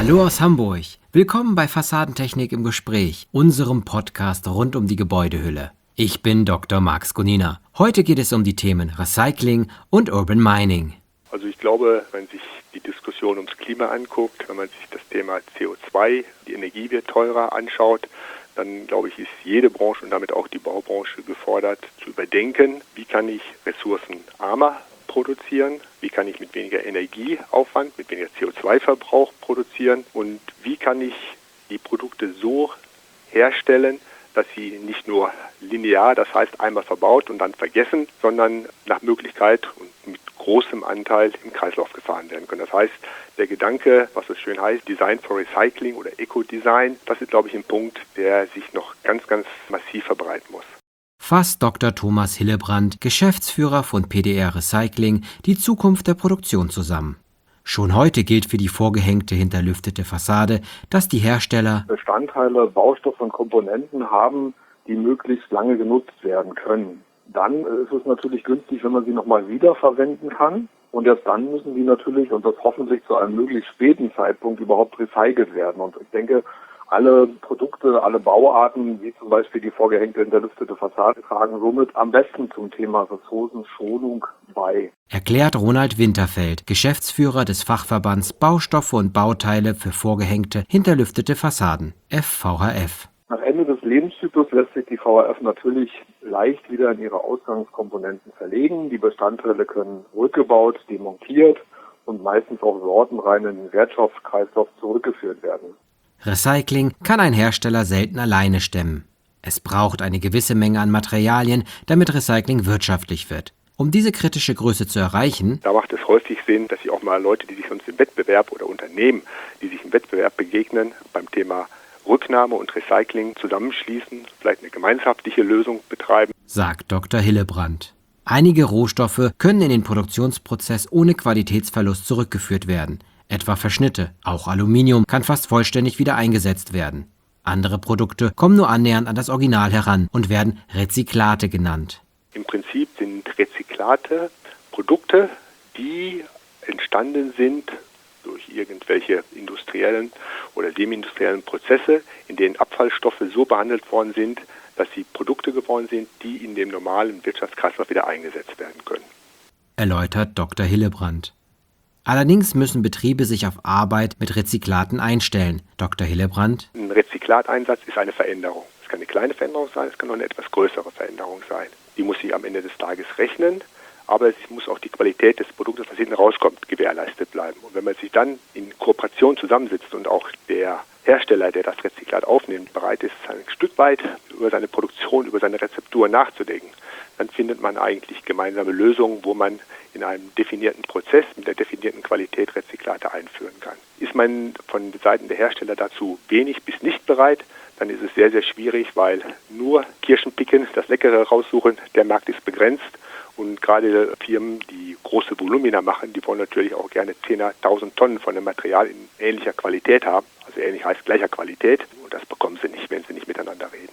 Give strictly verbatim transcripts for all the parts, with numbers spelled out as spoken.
Hallo aus Hamburg. Willkommen bei Fassadentechnik im Gespräch, unserem Podcast rund um die Gebäudehülle. Ich bin Doktor Marc Skonina. Heute geht es um die Themen Recycling und Urban Mining. Also ich glaube, wenn man sich die Diskussion ums Klima anguckt, wenn man sich das Thema C O zwei, die Energie wird teurer anschaut, dann glaube ich, ist jede Branche und damit auch die Baubranche gefordert, zu überdenken, wie kann ich ressourcenarmer produzieren, wie kann ich mit weniger Energieaufwand, mit weniger C O zwei Verbrauch produzieren und wie kann ich die Produkte so herstellen, dass sie nicht nur linear, das heißt einmal verbaut und dann vergessen, sondern nach Möglichkeit und mit großem Anteil im Kreislauf gefahren werden können. Das heißt, der Gedanke, was es schön heißt, Design for Recycling oder Eco-Design, das ist, glaube ich, ein Punkt, der sich noch ganz, ganz massiv verbreiten muss. Fasst Doktor Thomas Hillebrand, Geschäftsführer von P D R Recycling, die Zukunft der Produktion zusammen. Schon heute gilt für die vorgehängte hinterlüftete Fassade, dass die Hersteller Bestandteile, Baustoffe und Komponenten haben, die möglichst lange genutzt werden können. Dann ist es natürlich günstig, wenn man sie nochmal wiederverwenden kann. Und erst dann müssen die natürlich, und das hoffentlich zu einem möglichst späten Zeitpunkt, überhaupt recycelt werden. Und ich denke, alle Produkte, alle Bauarten, wie zum Beispiel die vorgehängte hinterlüftete Fassade, tragen somit am besten zum Thema Ressourcenschonung bei. Erklärt Ronald Winterfeld, Geschäftsführer des Fachverbands Baustoffe und Bauteile für vorgehängte hinterlüftete Fassaden, F V H F. Nach Ende des Lebenszyklus lässt sich die V H F natürlich leicht wieder in ihre Ausgangskomponenten verlegen. Die Bestandteile können rückgebaut, demontiert und meistens auch sortenrein in den Wertstoffkreislauf zurückgeführt werden. Recycling kann ein Hersteller selten alleine stemmen. Es braucht eine gewisse Menge an Materialien, damit Recycling wirtschaftlich wird. Um diese kritische Größe zu erreichen, da macht es häufig Sinn, dass sich auch mal Leute, die sich sonst im Wettbewerb oder Unternehmen, die sich im Wettbewerb begegnen, beim Thema Rücknahme und Recycling zusammenschließen, vielleicht eine gemeinschaftliche Lösung betreiben, sagt Doktor Hillebrand. Einige Rohstoffe können in den Produktionsprozess ohne Qualitätsverlust zurückgeführt werden. Etwa Verschnitte, auch Aluminium, kann fast vollständig wieder eingesetzt werden. Andere Produkte kommen nur annähernd an das Original heran und werden Rezyklate genannt. Im Prinzip sind Rezyklate Produkte, die entstanden sind durch irgendwelche industriellen oder semi-industriellen Prozesse, in denen Abfallstoffe so behandelt worden sind, dass sie Produkte geworden sind, die in dem normalen Wirtschaftskreislauf wieder eingesetzt werden können. Erläutert Doktor Hillebrand. Allerdings müssen Betriebe sich auf Arbeit mit Rezyklaten einstellen. Doktor Hillebrand. Ein Rezyklateinsatz ist eine Veränderung. Es kann eine kleine Veränderung sein, es kann auch eine etwas größere Veränderung sein. Die muss sich am Ende des Tages rechnen, aber es muss auch die Qualität des Produktes, was hinten rauskommt, gewährleistet bleiben. Und wenn man sich dann in Kooperation zusammensitzt und auch der Hersteller, der das Rezyklat aufnimmt, bereit ist, ein Stück weit über seine Produktion, über seine Rezeptur nachzudenken, dann findet man eigentlich gemeinsame Lösungen, wo man in einem definierten Prozess mit der definierten Qualität Rezyklate einführen kann. Ist man von Seiten der Hersteller dazu wenig bis nicht bereit, dann ist es sehr, sehr schwierig, weil nur Kirschen picken, das Leckere raussuchen, der Markt ist begrenzt. Und gerade Firmen, die große Volumina machen, die wollen natürlich auch gerne zehntausend Tonnen von dem Material in ähnlicher Qualität haben. Also ähnlich heißt gleicher Qualität. Und das bekommen sie nicht, wenn sie nicht miteinander reden.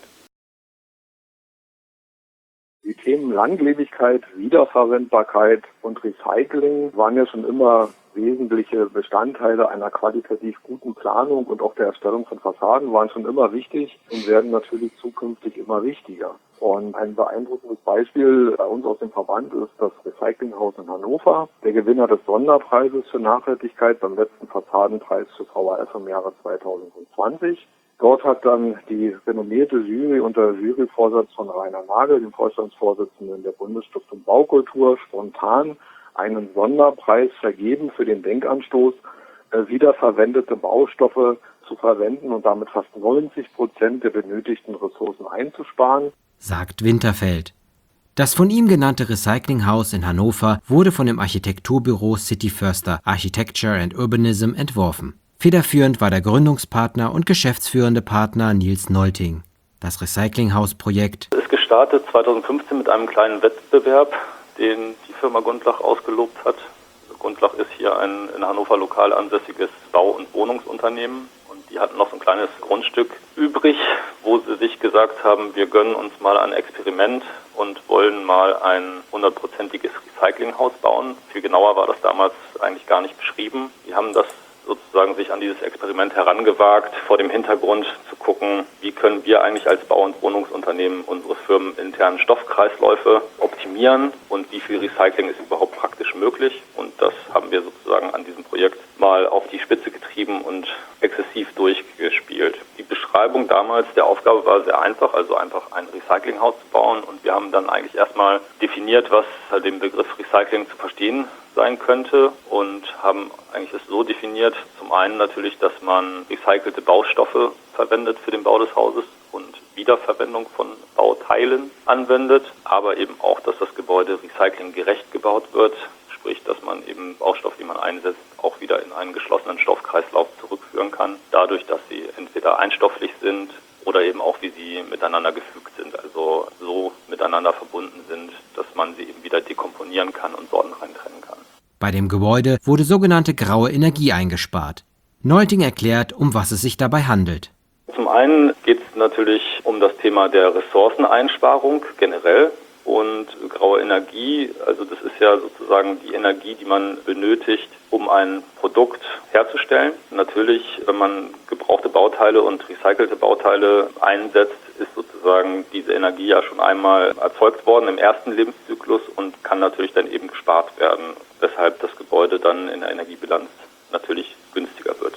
Die Themen Langlebigkeit, Wiederverwendbarkeit und Recycling waren ja schon immer wesentliche Bestandteile einer qualitativ guten Planung und auch der Erstellung von Fassaden, waren schon immer wichtig und werden natürlich zukünftig immer wichtiger. Und ein beeindruckendes Beispiel bei uns aus dem Verband ist das Recyclinghaus in Hannover, der Gewinner des Sonderpreises für Nachhaltigkeit beim letzten Fassadenpreis für V H F im Jahre zweitausendzwanzig. Dort hat dann die renommierte Jury unter Juryvorsitz von Rainer Nagel, dem Vorstandsvorsitzenden der Bundesstiftung Baukultur, spontan einen Sonderpreis vergeben für den Denkanstoß, äh, wiederverwendete Baustoffe zu verwenden und damit fast neunzig Prozent der benötigten Ressourcen einzusparen, sagt Winterfeld. Das von ihm genannte Recyclinghaus in Hannover wurde von dem Architekturbüro City Förster Architecture and Urbanism entworfen. Federführend war der Gründungspartner und geschäftsführende Partner Nils Nolting. Das Recyclinghaus-Projekt ist gestartet zweitausendfünfzehn mit einem kleinen Wettbewerb, den die Firma Gundlach ausgelobt hat. Gundlach ist hier ein in Hannover lokal ansässiges Bau- und Wohnungsunternehmen und die hatten noch so ein kleines Grundstück übrig, wo sie sich gesagt haben, wir gönnen uns mal ein Experiment und wollen mal ein hundertprozentiges Recyclinghaus bauen. Viel genauer war das damals eigentlich gar nicht beschrieben. Die haben das sozusagen sich an dieses Experiment herangewagt, vor dem Hintergrund zu gucken, wie können wir eigentlich als Bau- und Wohnungsunternehmen unsere firmeninternen Stoffkreisläufe optimieren und wie viel Recycling ist überhaupt praktisch möglich. Und das haben wir sozusagen an diesem Projekt mal auf die Spitze getrieben und exzessiv durchgespielt. Die Beschreibung damals der Aufgabe war sehr einfach, also einfach ein Recyclinghaus zu bauen. Und wir haben dann eigentlich erstmal definiert, was halt dem Begriff Recycling zu verstehen sein könnte und haben eigentlich es so definiert, zum einen natürlich, dass man recycelte Baustoffe verwendet für den Bau des Hauses und Wiederverwendung von Bauteilen anwendet, aber eben auch, dass das Gebäude recyclinggerecht gebaut wird, sprich, dass man eben Baustoffe, die man einsetzt, auch wieder in einen geschlossenen Stoffkreislauf zurückführen kann, dadurch, dass sie entweder einstofflich sind oder eben auch, wie sie miteinander gefügt sind, also so miteinander verbunden sind, dass man sie eben wieder dekomponieren kann und sortenrein trennen kann. Bei dem Gebäude wurde sogenannte graue Energie eingespart. Nolting erklärt, um was es sich dabei handelt. Zum einen geht es natürlich um das Thema der Ressourceneinsparung generell. Und graue Energie, also das ist ja sozusagen die Energie, die man benötigt, um ein Produkt herzustellen. Natürlich, wenn man gebrauchte Bauteile und recycelte Bauteile einsetzt, ist sozusagen diese Energie ja schon einmal erzeugt worden im ersten Lebenszyklus und kann natürlich dann eben gespart werden, weshalb das Gebäude dann in der Energiebilanz natürlich günstiger wird.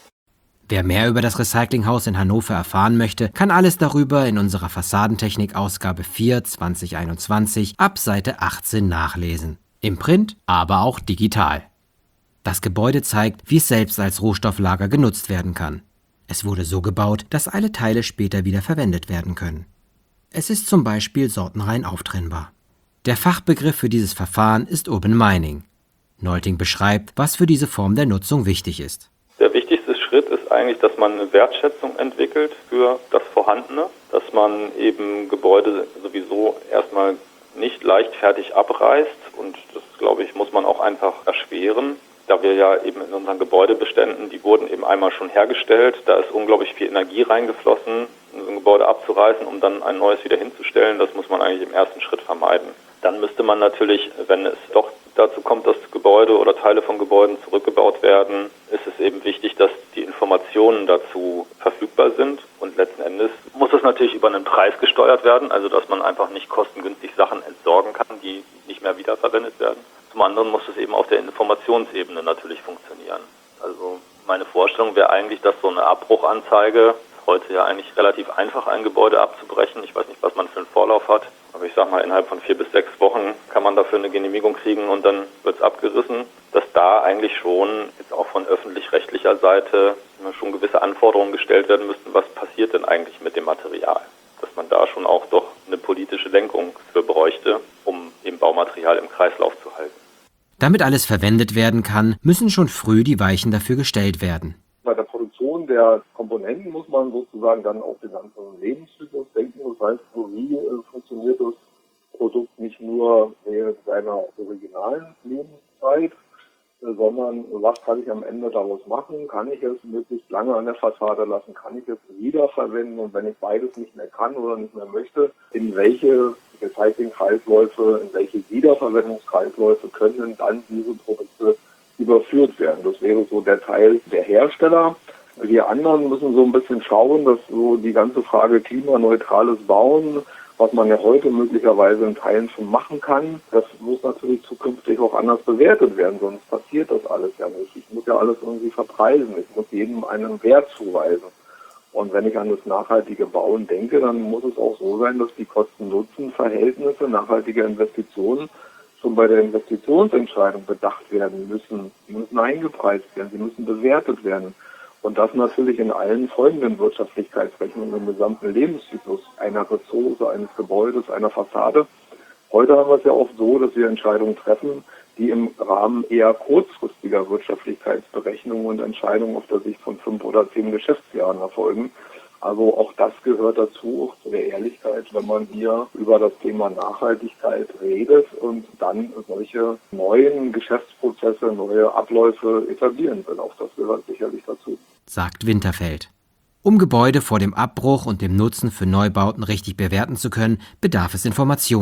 Wer mehr über das Recyclinghaus in Hannover erfahren möchte, kann alles darüber in unserer Fassadentechnik-Ausgabe vier zwanzig einundzwanzig ab Seite achtzehn nachlesen. Im Print, aber auch digital. Das Gebäude zeigt, wie es selbst als Rohstofflager genutzt werden kann. Es wurde so gebaut, dass alle Teile später wieder verwendet werden können. Es ist zum Beispiel sortenrein auftrennbar. Der Fachbegriff für dieses Verfahren ist Urban Mining. Nolting beschreibt, was für diese Form der Nutzung wichtig ist. Der wichtigste Schritt ist eigentlich, dass man eine Wertschätzung entwickelt für das Vorhandene, dass man eben Gebäude sowieso erstmal nicht leichtfertig abreißt und das, glaube ich, muss man auch einfach erschweren, da wir ja eben in unseren Gebäudebeständen, die wurden eben einmal schon hergestellt, da ist unglaublich viel Energie reingeflossen, so ein Gebäude abzureißen, um dann ein neues wieder hinzustellen, das muss man eigentlich im ersten Schritt vermeiden. Dann müsste man natürlich, wenn es doch dazu kommt, dass Gebäude oder Teile von Gebäuden zurückgebaut werden, ist es eben wichtig, dass die Informationen dazu verfügbar sind. Und letzten Endes muss es natürlich über einen Preis gesteuert werden, also dass man einfach nicht kostengünstig Sachen entsorgen kann, die nicht mehr wiederverwendet werden. Zum anderen muss es eben auf der Informationsebene natürlich funktionieren. Also meine Vorstellung wäre eigentlich, dass so eine Abbruchanzeige, heute ja eigentlich relativ einfach, ein Gebäude abzubrechen, ich weiß nicht, was man für einen Vorlauf hat, aber ich sag mal, innerhalb von vier bis sechs Wochen kann man dafür eine Genehmigung kriegen und dann wird es abgerissen, dass da eigentlich schon jetzt auch von öffentlich-rechtlicher Seite schon gewisse Anforderungen gestellt werden müssten, was passiert denn eigentlich mit dem Material. Dass man da schon auch doch eine politische Lenkung für bräuchte, um eben Baumaterial im Kreislauf zu halten. Damit alles verwendet werden kann, müssen schon früh die Weichen dafür gestellt werden. Bei der Produktion der Komponenten muss man sozusagen dann auf den ganzen Lebenszyklus denken. Das heißt, wie äh, funktioniert das Produkt nicht nur während seiner originalen Lebenszeit, äh, sondern was kann ich am Ende daraus machen? Kann ich es möglichst lange an der Fassade lassen? Kann ich es wiederverwenden? Und wenn ich beides nicht mehr kann oder nicht mehr möchte, in welche Recycling-Kreisläufe, in welche Wiederverwendungskreisläufe können dann diese Produkte überführt werden? Das wäre so der Teil der Hersteller. Wir anderen müssen so ein bisschen schauen, dass so die ganze Frage klimaneutrales Bauen, was man ja heute möglicherweise in Teilen schon machen kann, das muss natürlich zukünftig auch anders bewertet werden, sonst passiert das alles ja nicht. Ich muss ja alles irgendwie verpreisen, ich muss jedem einen Wert zuweisen. Und wenn ich an das nachhaltige Bauen denke, dann muss es auch so sein, dass die Kosten-Nutzen-Verhältnisse nachhaltiger Investitionen schon bei der Investitionsentscheidung bedacht werden müssen. Sie müssen eingepreist werden, sie müssen bewertet werden. Und das natürlich in allen folgenden Wirtschaftlichkeitsrechnungen im gesamten Lebenszyklus einer Ressource, eines Gebäudes, einer Fassade. Heute haben wir es ja oft so, dass wir Entscheidungen treffen, die im Rahmen eher kurzfristiger Wirtschaftlichkeitsberechnungen und Entscheidungen auf der Sicht von fünf oder zehn Geschäftsjahren erfolgen. Also auch das gehört dazu, auch zu der Ehrlichkeit, wenn man hier über das Thema Nachhaltigkeit redet und dann solche neuen Geschäftsprozesse, neue Abläufe etablieren will. Auch das gehört sicherlich dazu, sagt Winterfeld. Um Gebäude vor dem Abbruch und dem Nutzen für Neubauten richtig bewerten zu können, bedarf es Informationen.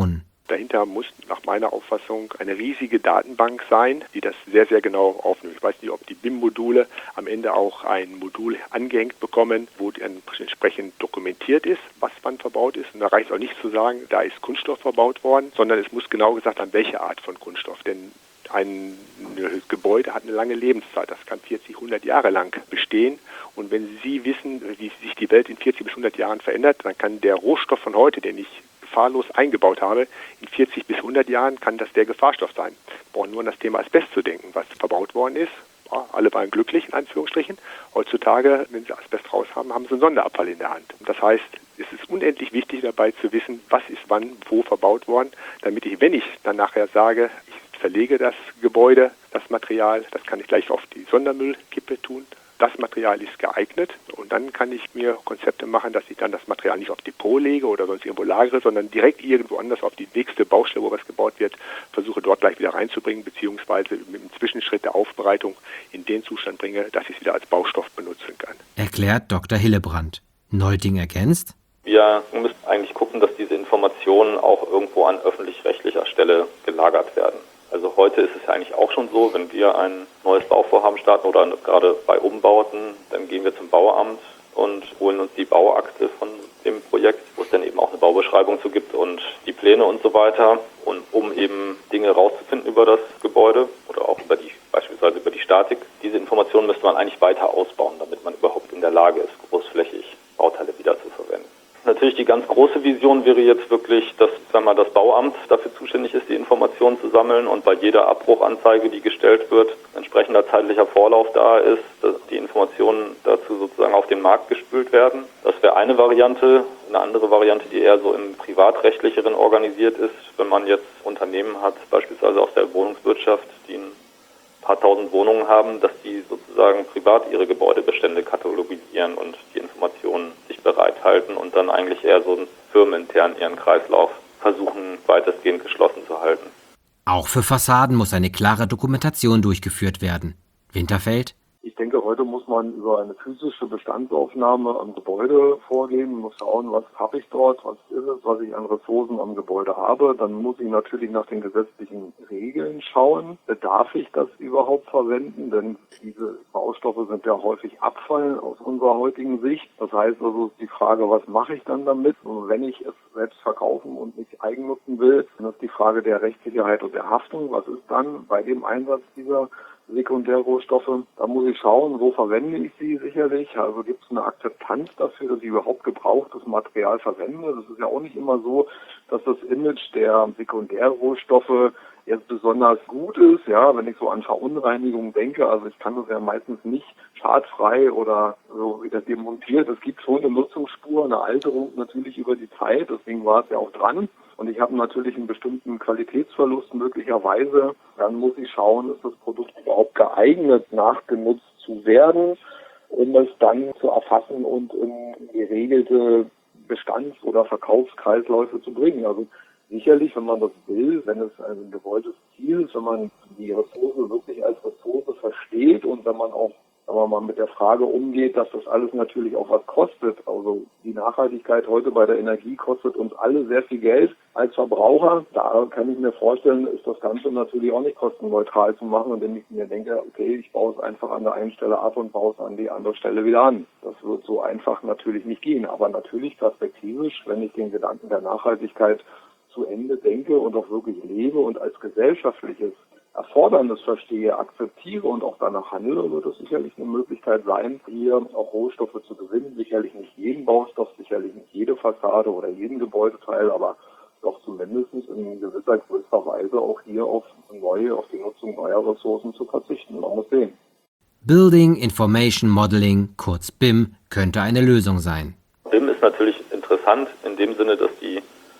Dahinter muss nach meiner Auffassung eine riesige Datenbank sein, die das sehr, sehr genau aufnimmt. Ich weiß nicht, ob die B I M-Module am Ende auch ein Modul angehängt bekommen, wo dann entsprechend dokumentiert ist, was wann verbaut ist. Und da reicht es auch nicht zu sagen, da ist Kunststoff verbaut worden, sondern es muss genau gesagt sein, welche Art von Kunststoff. Denn ein Gebäude hat eine lange Lebenszeit. Das kann vierzig, hundert Jahre lang bestehen. Und wenn Sie wissen, wie sich die Welt in vierzig bis hundert Jahren verändert, dann kann der Rohstoff von heute, den ich gefahrlos eingebaut habe, in vierzig bis hundert Jahren kann das der Gefahrstoff sein. Wir brauchen nur an das Thema Asbest zu denken, was verbaut worden ist. Ja, alle waren glücklich, in Anführungsstrichen. Heutzutage, wenn Sie Asbest raus haben, haben Sie einen Sonderabfall in der Hand. Das heißt, es ist unendlich wichtig dabei zu wissen, was ist wann, wo verbaut worden, damit ich, wenn ich dann nachher sage, ich verlege das Gebäude, das Material, das kann ich gleich auf die Sondermüllkippe tun. Das Material ist geeignet und dann kann ich mir Konzepte machen, dass ich dann das Material nicht auf Depot lege oder sonst irgendwo lagere, sondern direkt irgendwo anders auf die nächste Baustelle, wo was gebaut wird, versuche dort gleich wieder reinzubringen, beziehungsweise mit dem Zwischenschritt der Aufbereitung in den Zustand bringe, dass ich es wieder als Baustoff benutzen kann. Erklärt Doktor Hillebrand. Nolting ergänzt: Wir müssen eigentlich gucken, dass diese Informationen auch irgendwo an öffentlich-rechtlicher Stelle gelagert werden. Also heute ist es ja eigentlich auch schon so, wenn wir ein neues Bauvorhaben starten oder gerade bei Umbauten, dann gehen wir zum Bauamt und holen uns die Bauakte von dem Projekt, wo es dann eben auch eine Baubeschreibung zu gibt und die Pläne und so weiter. Und um eben Dinge rauszufinden über das Gebäude oder auch über die, beispielsweise über die Statik, diese Informationen müsste man eigentlich weiter ausbauen, damit man überhaupt in der Lage ist, großflächig Bauteile wieder zu verwenden. Natürlich die ganz große Vision wäre jetzt wirklich, dass sagen wir mal, das Bauamt dafür zuständig ist, die Informationen zu sammeln und bei jeder Abbruchanzeige, die gestellt wird, entsprechender zeitlicher Vorlauf da ist, dass die Informationen dazu sozusagen auf den Markt gespült werden. Das wäre eine Variante. Eine andere Variante, die eher so im privatrechtlicheren organisiert ist, wenn man jetzt Unternehmen hat, beispielsweise aus der Wohnungswirtschaft, die ein paar tausend Wohnungen haben, dass die sozusagen privat ihre Gebäudebestände katalogisieren und die Informationen sich bereithalten und dann eigentlich eher so firmenintern ihren Kreislauf versuchen, weitestgehend geschlossen zu halten. Auch für Fassaden muss eine klare Dokumentation durchgeführt werden. Winterfeld: Ich denke, heute muss man über eine physische Bestandsaufnahme am Gebäude vorgehen, muss schauen, was habe ich dort, was ist es, was ich an Ressourcen am Gebäude habe. Dann muss ich natürlich nach den gesetzlichen Regeln schauen. Darf ich das überhaupt verwenden? Denn diese Baustoffe sind ja häufig Abfall aus unserer heutigen Sicht. Das heißt also die Frage, was mache ich dann damit? Und wenn ich es selbst verkaufen und nicht eigennutzen will, dann ist die Frage der Rechtssicherheit und der Haftung. Was ist dann bei dem Einsatz dieser Sekundärrohstoffe? Da muss ich schauen, wo verwende ich sie sicherlich. Also gibt es eine Akzeptanz dafür, dass ich überhaupt gebrauchtes Material verwende. Das ist ja auch nicht immer so, dass das Image der Sekundärrohstoffe jetzt besonders gut ist. Ja, wenn ich so an Verunreinigung denke, also ich kann das ja meistens nicht schadfrei oder so wieder demontiert. Es gibt schon eine Nutzungsspur, eine Alterung natürlich über die Zeit. Deswegen war es ja auch dran. Und ich habe natürlich einen bestimmten Qualitätsverlust möglicherweise. Dann muss ich schauen, ist das Produkt überhaupt geeignet, nachgenutzt zu werden, um es dann zu erfassen und in geregelte Bestands- oder Verkaufskreisläufe zu bringen. Also sicherlich, wenn man das will, wenn es ein gewolltes Ziel ist, wenn man die Ressource wirklich als Ressource versteht und wenn man auch, sagen wir mal, mit der Frage umgeht, dass das alles natürlich auch was kostet. Also die Nachhaltigkeit heute bei der Energie kostet uns alle sehr viel Geld als Verbraucher. Da kann ich mir vorstellen, ist das Ganze natürlich auch nicht kostenneutral zu machen, indem ich mir denke, okay, ich baue es einfach an der einen Stelle ab und baue es an die andere Stelle wieder an. Das wird so einfach natürlich nicht gehen. Aber natürlich perspektivisch, wenn ich den Gedanken der Nachhaltigkeit zu Ende denke und auch wirklich lebe und als gesellschaftliches Erfordernis verstehe, akzeptiere und auch danach handle, wird es sicherlich eine Möglichkeit sein, hier auch Rohstoffe zu gewinnen. Sicherlich nicht jeden Baustoff, sicherlich nicht jede Fassade oder jeden Gebäudeteil, aber doch zumindest in gewisser größter Weise auch hier auf neue, auf die Nutzung neuer Ressourcen zu verzichten. Man muss sehen. Building Information Modeling, kurz B I M, könnte eine Lösung sein. B I M ist natürlich interessant in dem Sinne, dass die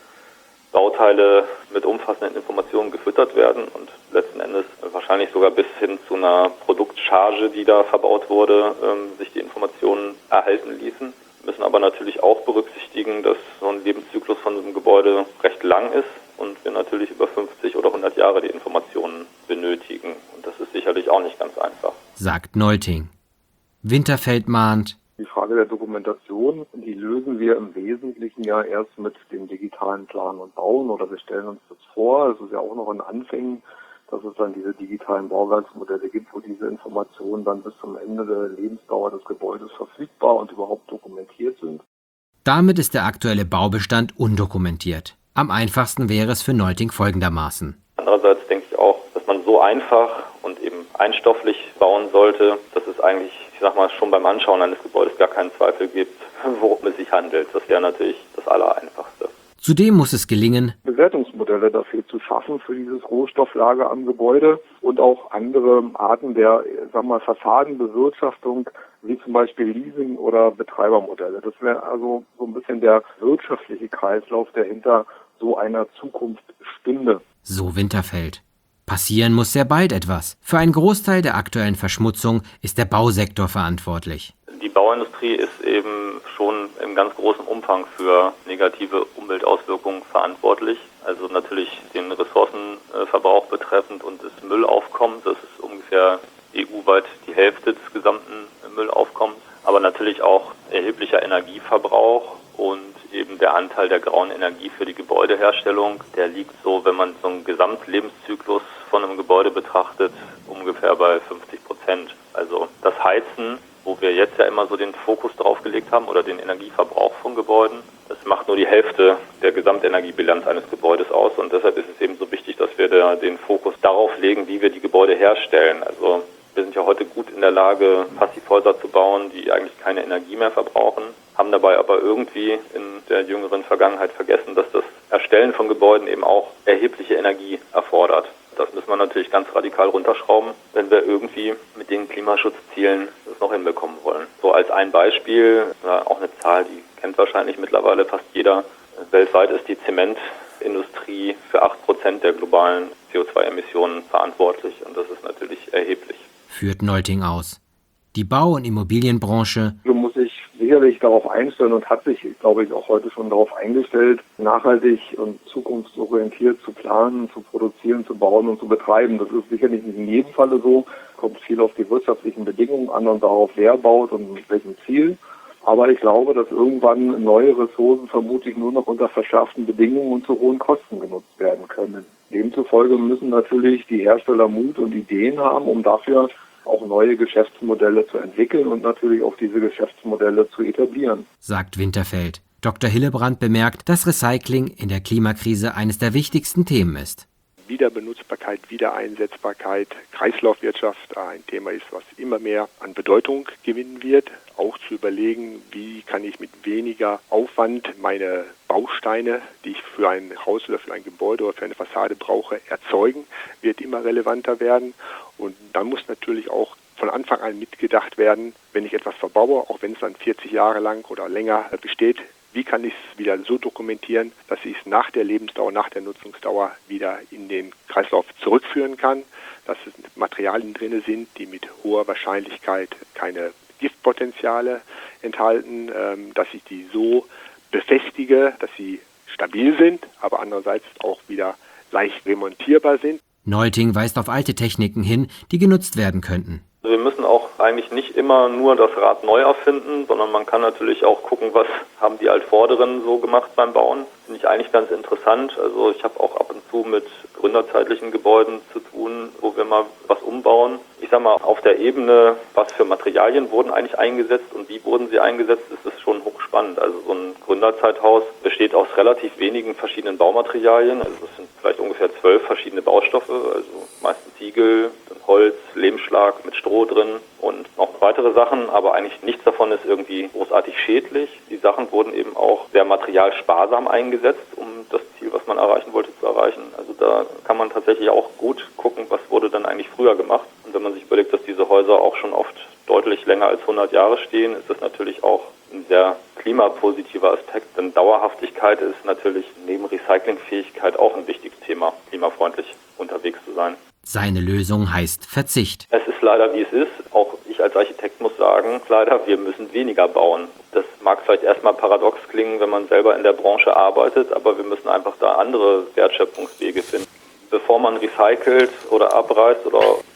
Bauteile mit umfassenden Informationen gefüttert werden und letzten Endes wahrscheinlich sogar bis hin zu einer Produktcharge, die da verbaut wurde, ähm, sich die Informationen erhalten ließen. Wir müssen aber natürlich auch berücksichtigen, dass so ein Lebenszyklus von einem Gebäude recht lang ist und wir natürlich über fünfzig oder hundert Jahre die Informationen benötigen. Und das ist sicherlich auch nicht ganz einfach. Sagt Nolting. Winterfeld mahnt: Die Frage Frage der Dokumentation. Die lösen wir im Wesentlichen ja erst mit dem digitalen Planen und Bauen oder wir stellen uns das vor. Es ist ja auch noch in Anfängen, dass es dann diese digitalen Bauwerksmodelle gibt, wo diese Informationen dann bis zum Ende der Lebensdauer des Gebäudes verfügbar und überhaupt dokumentiert sind. Damit ist der aktuelle Baubestand undokumentiert. Am einfachsten wäre es für Neulting folgendermaßen. Andererseits denke ich auch, dass man so einfach und eben einstofflich bauen sollte, dass es eigentlich, ich sag mal, schon beim Anschauen eines Gebäudes gar keinen Zweifel gibt, worum es sich handelt. Das wäre natürlich das Allereinfachste. Zudem muss es gelingen, Bewertungsmodelle dafür zu schaffen für dieses Rohstofflager am Gebäude und auch andere Arten der, sagen wir mal, Fassadenbewirtschaftung, wie zum Beispiel Leasing oder Betreibermodelle. Das wäre also so ein bisschen der wirtschaftliche Kreislauf, der hinter so einer Zukunft stünde. So Winterfeld. Passieren muss sehr bald etwas. Für einen Großteil der aktuellen Verschmutzung ist der Bausektor verantwortlich. Die Bauindustrie ist eben schon im ganz großen Umfang für negative Umweltauswirkungen verantwortlich. Also natürlich den Ressourcenverbrauch betreffend und das Müllaufkommen. Das ist ungefähr E U-weit die Hälfte des gesamten Müllaufkommens. Aber natürlich auch erheblicher Energieverbrauch und eben der Anteil der grauen Energie für die Gebäudeherstellung. Der liegt so, wenn man so einen Gesamtlebenszyklus von einem Gebäude betrachtet, ungefähr bei fünfzig Prozent. Also das Heizen, wo wir jetzt ja immer so den Fokus drauf gelegt haben, oder den Energieverbrauch von Gebäuden, das macht nur die Hälfte der Gesamtenergiebilanz eines Gebäudes aus. Und deshalb ist es eben so wichtig, dass wir da den Fokus darauf legen, wie wir die Gebäude herstellen. Also wir sind ja heute gut in der Lage, Passivhäuser zu bauen, die eigentlich keine Energie mehr verbrauchen, haben dabei aber irgendwie in der jüngeren Vergangenheit vergessen, dass das Erstellen von Gebäuden eben auch erhebliche Energie erfordert. Das müssen wir natürlich ganz radikal runterschrauben, wenn wir irgendwie mit den Klimaschutzzielen das noch hinbekommen wollen. So als ein Beispiel, auch eine Zahl, die kennt wahrscheinlich mittlerweile fast jeder. Weltweit ist die Zementindustrie für acht Prozent der globalen C O zwei Emissionen verantwortlich und das ist natürlich erheblich. Führt Neulting aus. Die Bau- und Immobilienbranche So muss sich sicherlich darauf einstellen und hat sich, glaube ich, auch heute schon darauf eingestellt, nachhaltig und zukunftsorientiert zu planen, zu produzieren, zu bauen und zu betreiben. Das ist sicherlich nicht in jedem Falle so. Kommt viel auf die wirtschaftlichen Bedingungen an und darauf, wer baut und mit welchem Ziel. Aber ich glaube, dass irgendwann neue Ressourcen vermutlich nur noch unter verschärften Bedingungen und zu hohen Kosten genutzt werden können. Demzufolge müssen natürlich die Hersteller Mut und Ideen haben, um dafür auch neue Geschäftsmodelle zu entwickeln und natürlich auch diese Geschäftsmodelle zu etablieren, sagt Winterfeld. Doktor Hillebrand bemerkt, dass Recycling in der Klimakrise eines der wichtigsten Themen ist. Wiederbenutzbarkeit, Wiedereinsetzbarkeit, Kreislaufwirtschaft ein Thema ist, was immer mehr an Bedeutung gewinnen wird. Auch zu überlegen, wie kann ich mit weniger Aufwand meine Bausteine, die ich für ein Haus oder für ein Gebäude oder für eine Fassade brauche, erzeugen, wird immer relevanter werden. Und dann muss natürlich auch von Anfang an mitgedacht werden, wenn ich etwas verbaue, auch wenn es dann vierzig Jahre lang oder länger besteht, wie kann ich es wieder so dokumentieren, dass ich es nach der Lebensdauer, nach der Nutzungsdauer wieder in den Kreislauf zurückführen kann, dass es Materialien drin sind, die mit hoher Wahrscheinlichkeit keine Giftpotenziale enthalten, dass ich die so befestige, dass sie stabil sind, aber andererseits auch wieder leicht remontierbar sind. Neulting weist auf alte Techniken hin, die genutzt werden könnten. Wir müssen auch eigentlich nicht immer nur das Rad neu erfinden, sondern man kann natürlich auch gucken, was haben die Altvorderen so gemacht beim Bauen. Finde ich eigentlich ganz interessant. Also ich habe auch ab und zu mit gründerzeitlichen Gebäuden zu tun, wo wir mal was umbauen. Ich sag mal, auf der Ebene, was für Materialien wurden eigentlich eingesetzt und wie wurden sie eingesetzt, ist es schon hochspannend. Also so ein Gründerzeithaus besteht aus relativ wenigen verschiedenen Baumaterialien. Also es sind vielleicht ungefähr zwölf verschiedene Baustoffe, also meistens Ziegel, Holz, Lehmschlag mit Stroh drin und noch weitere Sachen, aber eigentlich nichts davon ist irgendwie großartig schädlich. Die Sachen wurden eben auch sehr materialsparsam eingesetzt, um das Ziel, was man erreichen wollte, zu erreichen. Also da kann man tatsächlich auch gut gucken, was wurde dann eigentlich früher gemacht. Und wenn man sich überlegt, dass diese Häuser auch schon oft deutlich länger als hundert Jahre stehen, ist das natürlich auch ein sehr klimapositiver Aspekt, denn Dauerhaftigkeit ist natürlich neben Recyclingfähigkeit auch ein wichtiges Thema, klimafreundlich unterwegs zu sein. Seine Lösung heißt Verzicht. Es ist leider, wie es ist. Auch ich als Architekt muss sagen, leider, wir müssen weniger bauen. Das mag vielleicht erstmal paradox klingen, wenn man selber in der Branche arbeitet, aber wir müssen einfach da andere Wertschöpfungswege finden. Bevor man recycelt oder abreißt oder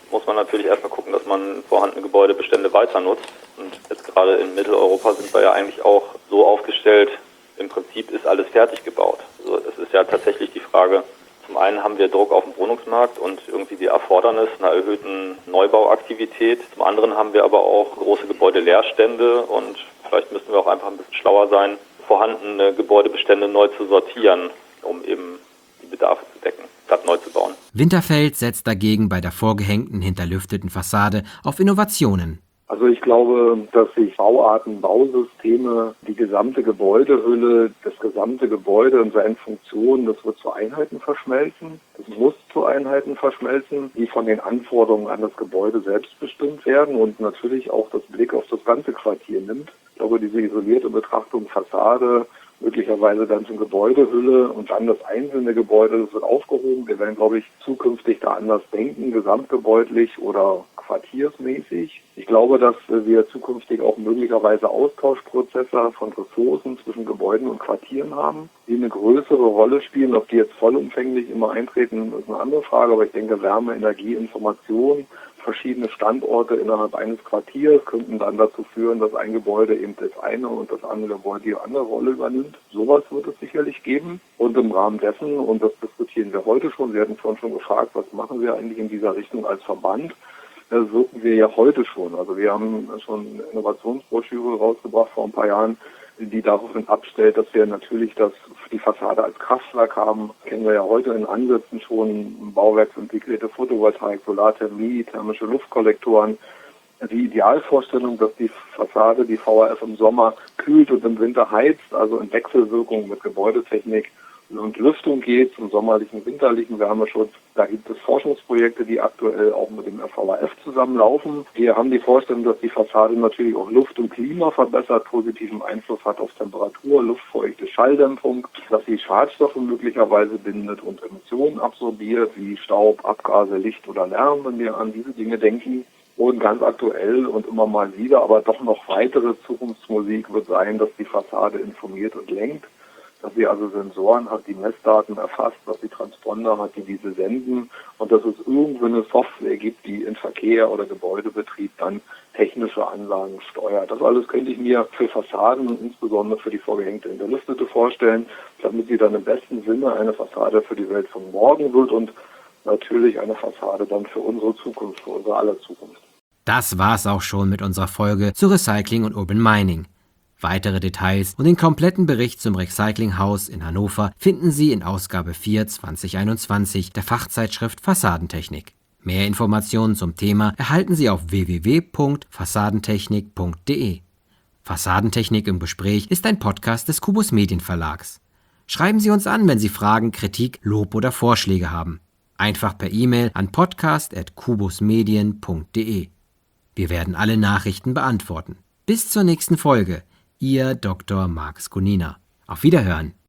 muss man natürlich erstmal gucken, dass man vorhandene Gebäudebestände weiter nutzt. Und jetzt gerade in Mitteleuropa sind wir ja eigentlich auch so aufgestellt, im Prinzip ist alles fertig gebaut. Also es ist ja tatsächlich die Frage, zum einen haben wir Druck auf dem Wohnungsmarkt und irgendwie die Erfordernis einer erhöhten Neubauaktivität. Zum anderen haben wir aber auch große Gebäudeleerstände und vielleicht müssen wir auch einfach ein bisschen schlauer sein, vorhandene Gebäudebestände neu zu sortieren, um eben die Bedarfe zu decken, statt neu zu bauen. Winterfeld setzt dagegen bei der vorgehängten, hinterlüfteten Fassade auf Innovationen. Also ich glaube, dass sich Bauarten, Bausysteme, die gesamte Gebäudehülle, das gesamte Gebäude und seine Funktionen, das wird zu Einheiten verschmelzen. Das muss zu Einheiten verschmelzen, die von den Anforderungen an das Gebäude selbst bestimmt werden und natürlich auch das Blick auf das ganze Quartier nimmt. Ich glaube, diese isolierte Betrachtung Fassade, möglicherweise dann zum Gebäudehülle und dann das einzelne Gebäude, das wird aufgehoben. Wir werden, glaube ich, zukünftig da anders denken, gesamtgebäudlich oder quartiersmäßig. Ich glaube, dass wir zukünftig auch möglicherweise Austauschprozesse von Ressourcen zwischen Gebäuden und Quartieren haben, die eine größere Rolle spielen. Ob die jetzt vollumfänglich immer eintreten, ist eine andere Frage. Aber ich denke, Wärme, Energie, Information, verschiedene Standorte innerhalb eines Quartiers könnten dann dazu führen, dass ein Gebäude eben das eine und das andere Gebäude die andere Rolle übernimmt. Sowas wird es sicherlich geben. Und im Rahmen dessen, und das diskutieren wir heute schon, Sie hatten vorhin schon gefragt, was machen wir eigentlich in dieser Richtung als Verband? Das wirken wir ja heute schon. Also wir haben schon eine Innovationsbroschüre rausgebracht vor ein paar Jahren, die daraufhin abstellt, dass wir natürlich das die Fassade als Kraftwerk haben. Das kennen wir ja heute in Ansätzen schon, bauwerksintegrierte Photovoltaik, Solarthermie, thermische Luftkollektoren. Die Idealvorstellung, dass die Fassade, die V H F im Sommer kühlt und im Winter heizt, also in Wechselwirkung mit Gebäudetechnik und Lüftung geht, zum sommerlichen, winterlichen Wärmeschutz. Da gibt es Forschungsprojekte, die aktuell auch mit dem R V H F zusammenlaufen. Wir haben die Vorstellung, dass die Fassade natürlich auch Luft und Klima verbessert, positiven Einfluss hat auf Temperatur, Luftfeuchte, Schalldämpfung, dass sie Schadstoffe möglicherweise bindet und Emissionen absorbiert, wie Staub, Abgase, Licht oder Lärm, wenn wir an diese Dinge denken. Und ganz aktuell und immer mal wieder, aber doch noch weitere Zukunftsmusik wird sein, dass die Fassade informiert und lenkt. Dass sie also Sensoren hat, die Messdaten erfasst, dass sie Transponder hat, die diese senden und dass es irgendwo eine Software gibt, die in Verkehr oder Gebäudebetrieb dann technische Anlagen steuert. Das alles könnte ich mir für Fassaden und insbesondere für die vorgehängte Hinterlüftete vorstellen, damit sie dann im besten Sinne eine Fassade für die Welt von morgen wird und natürlich eine Fassade dann für unsere Zukunft, für unsere aller Zukunft. Das war's auch schon mit unserer Folge zu Recycling und Urban Mining. Weitere Details und den kompletten Bericht zum Recyclinghaus in Hannover finden Sie in Ausgabe vier zwanzig einundzwanzig der Fachzeitschrift Fassadentechnik. Mehr Informationen zum Thema erhalten Sie auf w w w punkt fassadentechnik punkt d e. Fassadentechnik im Gespräch ist ein Podcast des Kubus Medienverlags. Schreiben Sie uns an, wenn Sie Fragen, Kritik, Lob oder Vorschläge haben. Einfach per E-Mail an podcast at kubusmedien punkt d e. Wir werden alle Nachrichten beantworten. Bis zur nächsten Folge. Ihr Doktor Marc Skunina. Auf Wiederhören.